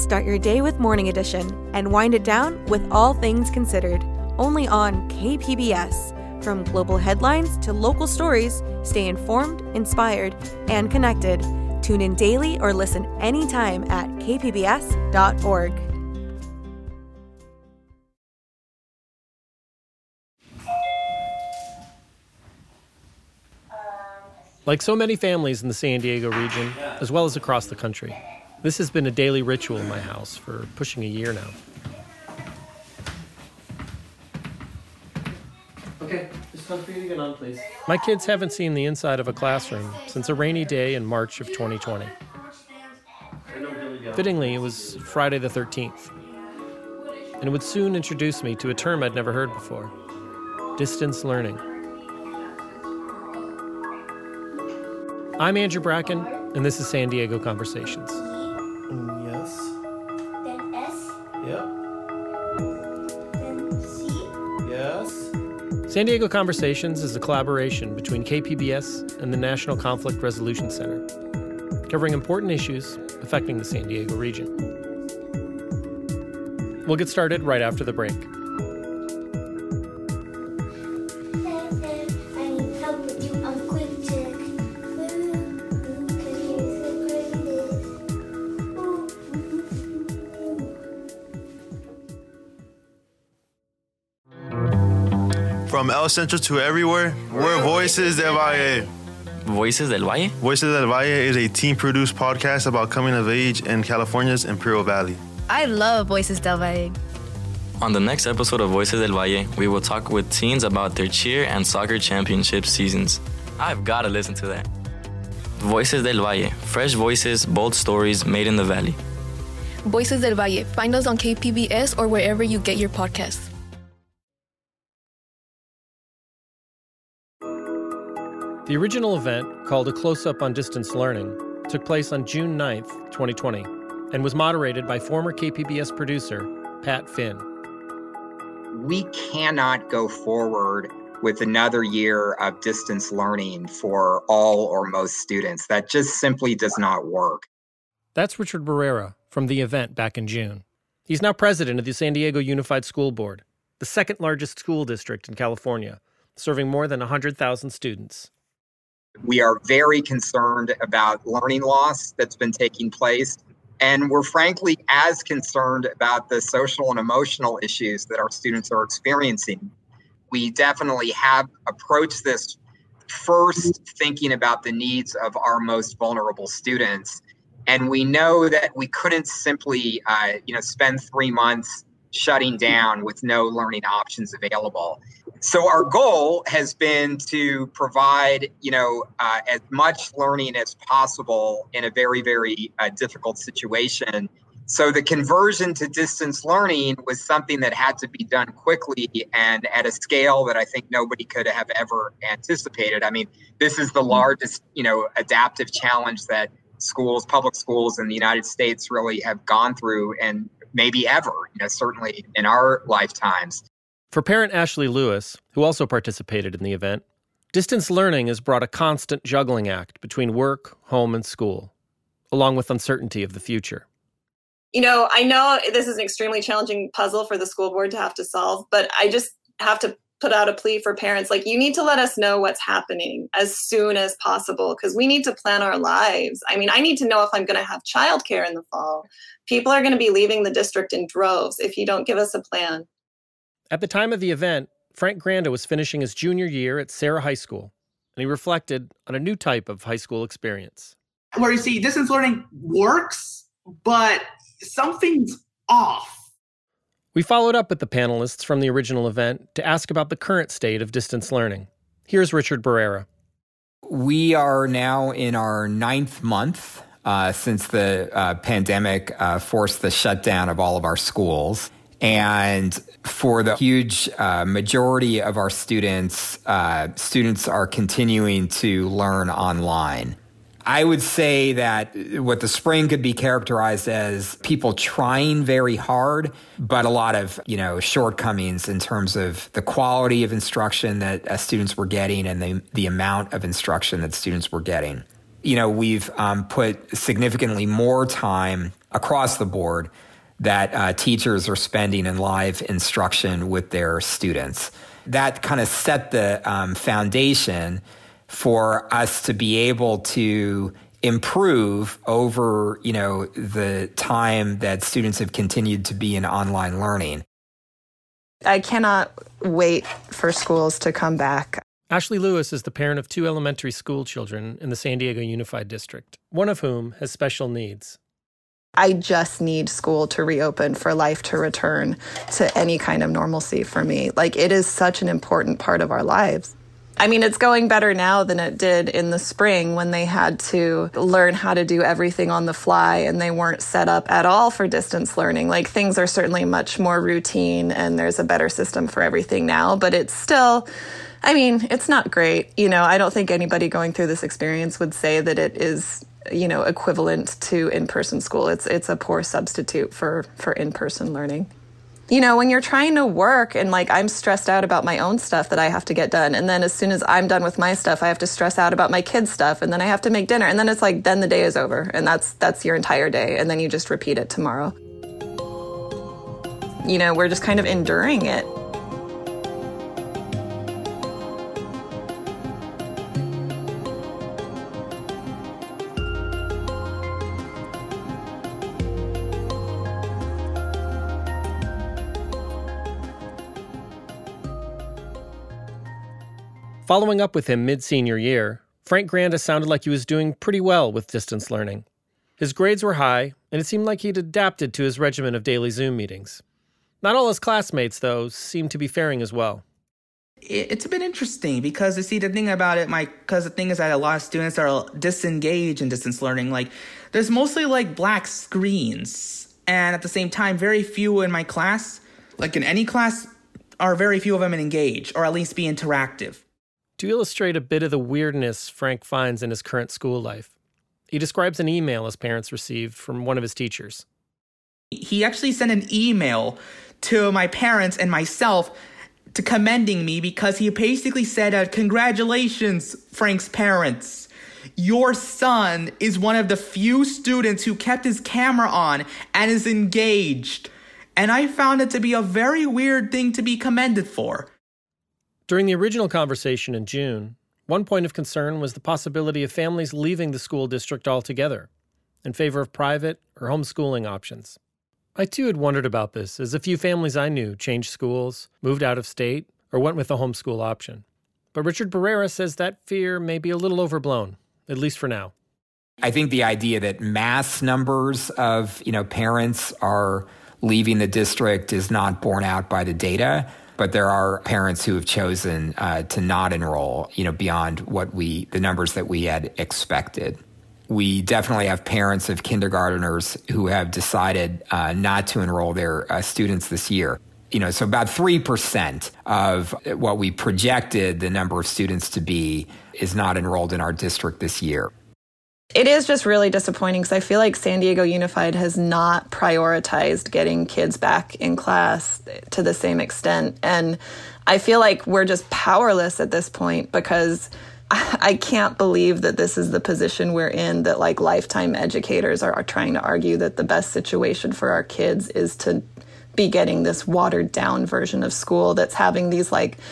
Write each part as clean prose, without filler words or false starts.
Start your day with Morning Edition and wind it down with All Things Considered, only on KPBS. From global headlines to local stories, stay informed, inspired, and connected. Tune in daily or listen anytime at kpbs.org. Like so many families in the San Diego region, as well as across the country, this has been a daily ritual in my house for pushing a year now. Okay, just time for you to get on, please. My kids haven't seen the inside of a classroom since a rainy day in March of 2020. Fittingly, it was Friday the 13th, and it would soon introduce me to a term I'd never heard before: distance learning. I'm Andrew Bracken, and this is San Diego Conversations. Yes. Then S. Yep. Then C. Yes. San Diego Conversations is a collaboration between KPBS and the National Conflict Resolution Center, covering important issues affecting the San Diego region. We'll get started right after the break. I need help with you. I'm quick check. From El Centro to everywhere, we're Voices del Valle. Voices del Valle? Voices del Valle is a team-produced podcast about coming of age in California's Imperial Valley. I love Voices del Valle. On the next episode of Voices del Valle, we will talk with teens about their cheer and soccer championship seasons. I've got to listen to that. Voices del Valle, fresh voices, bold stories made in the valley. Voices del Valle. Find us on KPBS or wherever you get your podcasts. The original event, called A Close-Up on Distance Learning, took place on June 9th, 2020, and was moderated by former KPBS producer Pat Finn. We cannot go forward with another year of distance learning for all or most students. That just simply does not work. That's Richard Barrera from the event back in June. He's now president of the San Diego Unified School Board, the second largest school district in California, serving more than 100,000 students. We are very concerned about learning loss that's been taking place. And we're frankly as concerned about the social and emotional issues that our students are experiencing. We definitely have approached this first thinking about the needs of our most vulnerable students. And we know that we couldn't simply, spend 3 months shutting down with no learning options available. So our goal has been to provide, as much learning as possible in a very, very difficult situation. So the conversion to distance learning was something that had to be done quickly and at a scale that I think nobody could have ever anticipated. I mean, this is the largest, adaptive challenge that public schools in the United States really have gone through, and maybe ever, certainly in our lifetimes. For parent Ashley Lewis, who also participated in the event, distance learning has brought a constant juggling act between work, home, and school, along with uncertainty of the future. I know this is an extremely challenging puzzle for the school board to have to solve, but I just have to put out a plea for parents. You need to let us know what's happening as soon as possible, because we need to plan our lives. I mean, I need to know if I'm going to have childcare in the fall. People are going to be leaving the district in droves if you don't give us a plan. At the time of the event, Frank Granda was finishing his junior year at Sarah High School, and he reflected on a new type of high school experience. Where you see distance learning works, but something's off. We followed up with the panelists from the original event to ask about the current state of distance learning. Here's Richard Barrera. We are now in our 9th month since the pandemic forced the shutdown of all of our schools. And for the huge majority of our students, students are continuing to learn online. I would say that what the spring could be characterized as people trying very hard, but a lot of, shortcomings in terms of the quality of instruction that students were getting and the amount of instruction that students were getting. We've put significantly more time across the board that teachers are spending in live instruction with their students. That kind of set the foundation for us to be able to improve over, the time that students have continued to be in online learning. I cannot wait for schools to come back. Ashley Lewis is the parent of 2 elementary school children in the San Diego Unified District, one of whom has special needs. I just need school to reopen for life to return to any kind of normalcy for me. It is such an important part of our lives. I mean, it's going better now than it did in the spring when they had to learn how to do everything on the fly and they weren't set up at all for distance learning. Things are certainly much more routine and there's a better system for everything now, but it's still, it's not great. I don't think anybody going through this experience would say that it is, equivalent to in-person school. It's a poor substitute for in-person learning. When you're trying to work and I'm stressed out about my own stuff that I have to get done. And then as soon as I'm done with my stuff, I have to stress out about my kids' stuff. And then I have to make dinner. And then it's then the day is over. And that's your entire day. And then you just repeat it tomorrow. We're just kind of enduring it. Following up with him mid-senior year, Frank Granda sounded like he was doing pretty well with distance learning. His grades were high, and it seemed like he'd adapted to his regimen of daily Zoom meetings. Not all his classmates, though, seemed to be faring as well. It's a bit interesting because, the thing about it, because the thing is that a lot of students are disengaged in distance learning. There's mostly black screens, and at the same time, very few in my class, in any class, are very few of them engaged, or at least be interactive. To illustrate a bit of the weirdness Frank finds in his current school life, he describes an email his parents received from one of his teachers. He actually sent an email to my parents and myself to commending me because he basically said, "Congratulations, Frank's parents. Your son is one of the few students who kept his camera on and is engaged." And I found it to be a very weird thing to be commended for. During the original conversation in June, one point of concern was the possibility of families leaving the school district altogether in favor of private or homeschooling options. I too had wondered about this, as a few families I knew changed schools, moved out of state, or went with the homeschool option. But Richard Barrera says that fear may be a little overblown, at least for now. I think the idea that mass numbers of, parents are leaving the district is not borne out by the data. But there are parents who have chosen to not enroll, beyond the numbers that we had expected. We definitely have parents of kindergarteners who have decided not to enroll their students this year. So about 3% of what we projected the number of students to be is not enrolled in our district this year. It is just really disappointing because I feel like San Diego Unified has not prioritized getting kids back in class to the same extent. And I feel like we're just powerless at this point because I can't believe that this is the position we're in, that lifetime educators are trying to argue that the best situation for our kids is to be getting this watered down version of school that's having these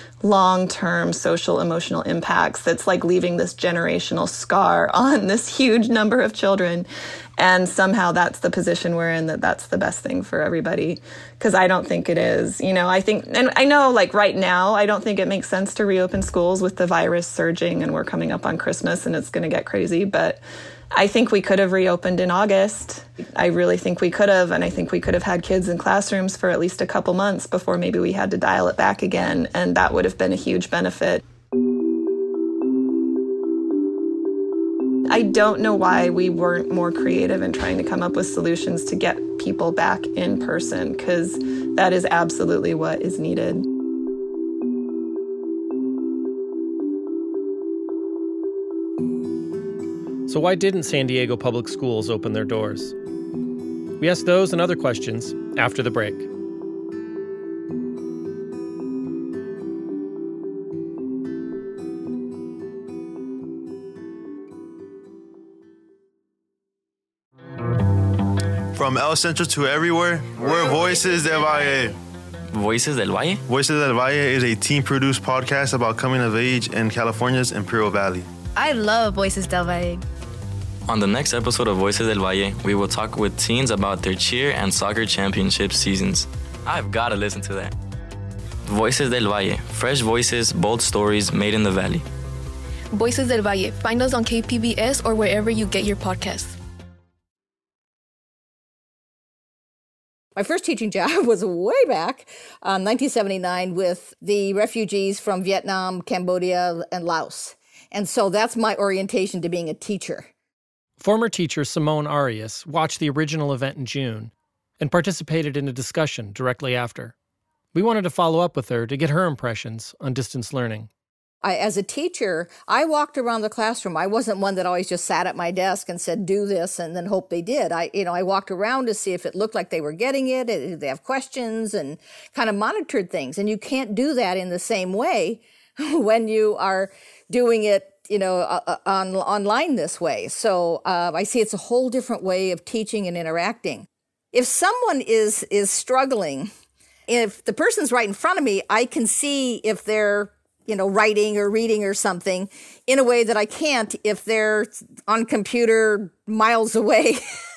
long-term social emotional impacts, that's leaving this generational scar on this huge number of children. And somehow that's the position we're in, that's the best thing for everybody. Because I don't think it is. I think, and I know right now, I don't think it makes sense to reopen schools with the virus surging and we're coming up on Christmas and it's going to get crazy. But I think we could have reopened in August. I really think we could have, and I think we could have had kids in classrooms for at least a couple months before maybe we had to dial it back again, and that would have been a huge benefit. I don't know why we weren't more creative in trying to come up with solutions to get people back in person, because that is absolutely what is needed. So why didn't San Diego Public Schools open their doors? We asked those and other questions after the break. From El Centro to everywhere, we're Voices del Valle. Voices del Valle? Voices del Valle is a teen-produced podcast about coming of age in California's Imperial Valley. I love Voices del Valle. On the next episode of Voices del Valle, we will talk with teens about their cheer and soccer championship seasons. I've got to listen to that. Voices del Valle, fresh voices, bold stories made in the Valley. Voices del Valle. Find us on KPBS or wherever you get your podcasts. My first teaching job was way back, 1979, with the refugees from Vietnam, Cambodia, and Laos. And so that's my orientation to being a teacher. Former teacher Simone Arias watched the original event in June and participated in a discussion directly after. We wanted to follow up with her to get her impressions on distance learning. As a teacher, I walked around the classroom. I wasn't one that always just sat at my desk and said, do this, and then hope they did. I walked around to see if it looked like they were getting it, did they have questions, and kind of monitored things. And you can't do that in the same way when you are doing it, online this way. So I see it's a whole different way of teaching and interacting. If someone is struggling, if the person's right in front of me, I can see if they're writing or reading or something in a way that I can't if they're on computer miles away.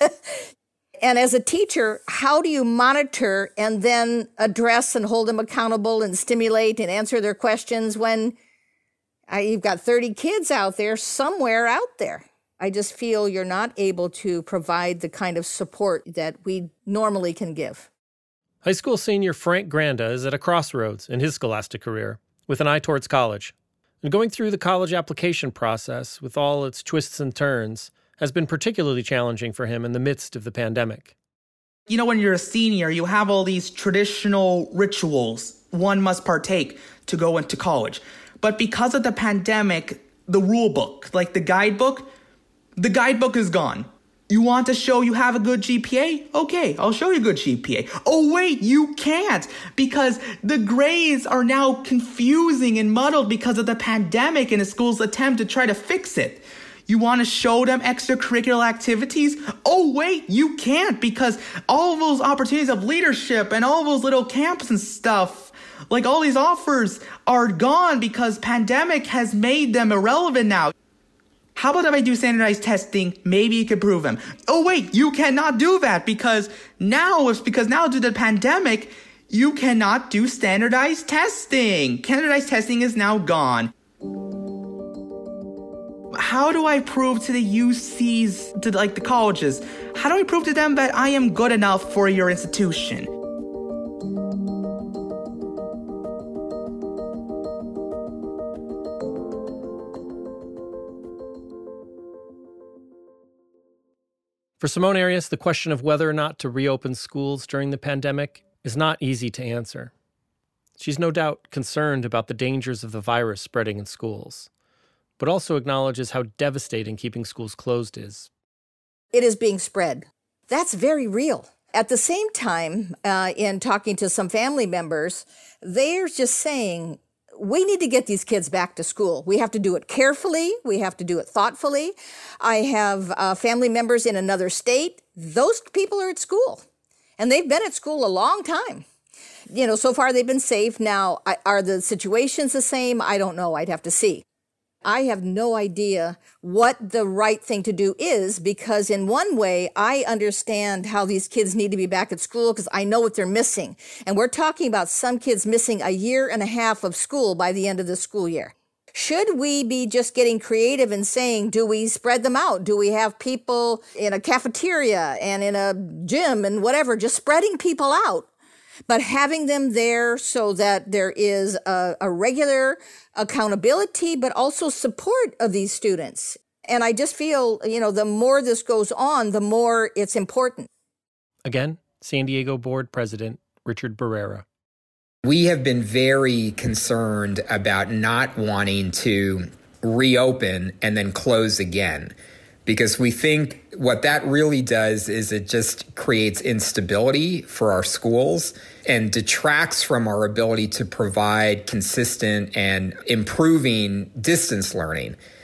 And as a teacher, how do you monitor and then address and hold them accountable and stimulate and answer their questions when you've got 30 kids out there somewhere out there? I just feel you're not able to provide the kind of support that we normally can give. High school senior Frank Granda is at a crossroads in his scholastic career, with an eye towards college. And going through the college application process with all its twists and turns has been particularly challenging for him in the midst of the pandemic. When you're a senior, you have all these traditional rituals one must partake to go into college. But because of the pandemic, the rule book, like the guidebook is gone. You want to show you have a good GPA? Okay, I'll show you a good GPA. Oh, wait, you can't, because the grades are now confusing and muddled because of the pandemic and the school's attempt to try to fix it. You want to show them extracurricular activities? Oh, wait, you can't, because all of those opportunities of leadership and all those little camps and stuff, like all these offers are gone because pandemic has made them irrelevant now. How about if I do standardized testing? Maybe you can prove them. Oh, wait, you cannot do that because now due to the pandemic, you cannot do standardized testing. Standardized testing is now gone. How do I prove to the UCs, to the colleges, how do I prove to them that I am good enough for your institution? For Simone Arias, the question of whether or not to reopen schools during the pandemic is not easy to answer. She's no doubt concerned about the dangers of the virus spreading in schools, but also acknowledges how devastating keeping schools closed is. It is being spread. That's very real. At the same time, in talking to some family members, they're just saying, we need to get these kids back to school. We have to do it carefully. We have to do it thoughtfully. I have family members in another state. Those people are at school, and they've been at school a long time. So far they've been safe. Now, are the situations the same? I don't know. I'd have to see. I have no idea what the right thing to do is, because in one way, I understand how these kids need to be back at school because I know what they're missing. And we're talking about some kids missing 1.5 years of school by the end of the school year. Should we be just getting creative and saying, do we spread them out? Do we have people in a cafeteria and in a gym and whatever, just spreading people out? But having them there so that there is a regular accountability, but also support of these students. And I just feel, the more this goes on, the more it's important. Again, San Diego Board President Richard Barrera. We have been very concerned about not wanting to reopen and then close again, because we think what that really does is it just creates instability for our schools and detracts from our ability to provide consistent and improving distance learning.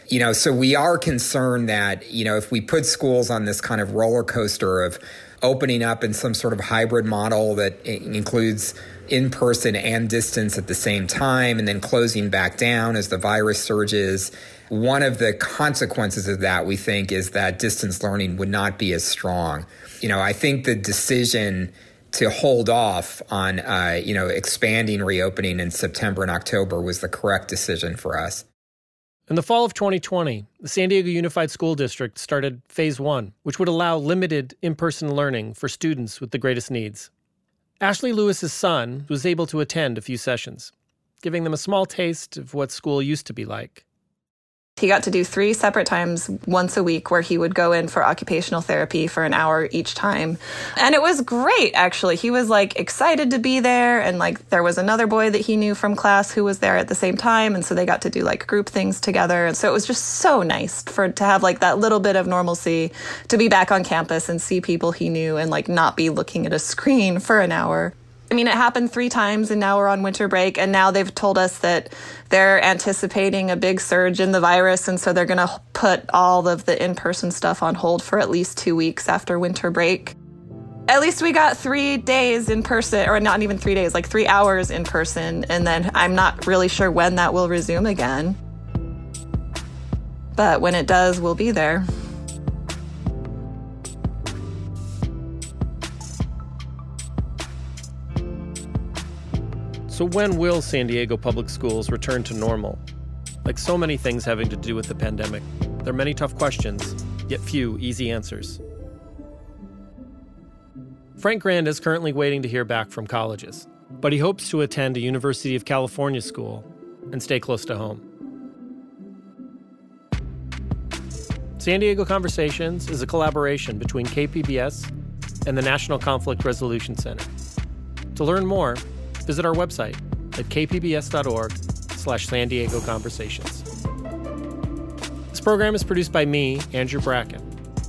So we are concerned that, if we put schools on this kind of roller coaster of opening up in some sort of hybrid model that includes in-person and distance at the same time, and then closing back down as the virus surges, one of the consequences of that, we think, is that distance learning would not be as strong. I think the decision to hold off on, expanding reopening in September and October was the correct decision for us. In the fall of 2020, the San Diego Unified School District started Phase 1, which would allow limited in-person learning for students with the greatest needs. Ashley Lewis's son was able to attend a few sessions, giving them a small taste of what school used to be like. He got to do 3 separate times once a week where he would go in for occupational therapy for an hour each time. And it was great, actually. He was excited to be there. And there was another boy that he knew from class who was there at the same time. And so they got to do group things together. And so it was just so nice to have that little bit of normalcy, to be back on campus and see people he knew and not be looking at a screen for an hour. It happened 3 times, and now we're on winter break, and now they've told us that they're anticipating a big surge in the virus, and so they're going to put all of the in-person stuff on hold for at least 2 weeks after winter break. At least we got 3 days in person, or not even 3 days, 3 hours in person, and then I'm not really sure when that will resume again. But when it does, we'll be there. So when will San Diego public schools return to normal? Like so many things having to do with the pandemic, there are many tough questions, yet few easy answers. Frank Granda is currently waiting to hear back from colleges, but he hopes to attend a University of California school and stay close to home. San Diego Conversations is a collaboration between KPBS and the National Conflict Resolution Center. To learn more, visit our website at kpbs.org/San Diego Conversations. This program is produced by me, Andrew Bracken.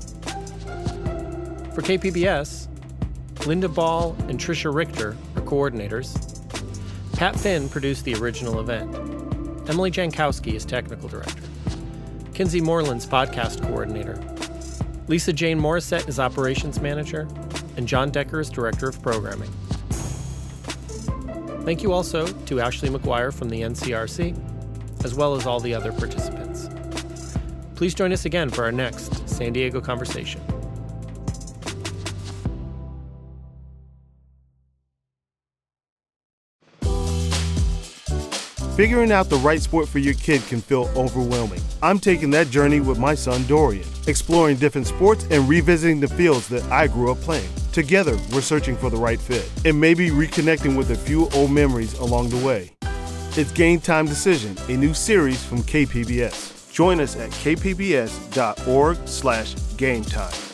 For KPBS, Linda Ball and Tricia Richter are coordinators. Pat Finn produced the original event. Emily Jankowski is technical director. Kinsey Moreland's podcast coordinator. Lisa Jane Morissette is operations manager. And John Decker is director of programming. Thank you also to Ashley McGuire from the NCRC, as well as all the other participants. Please join us again for our next San Diego Conversation. Figuring out the right sport for your kid can feel overwhelming. I'm taking that journey with my son Dorian, exploring different sports and revisiting the fields that I grew up playing. Together, we're searching for the right fit and maybe reconnecting with a few old memories along the way. It's Game Time Decision, a new series from KPBS. Join us at kpbs.org/gametime.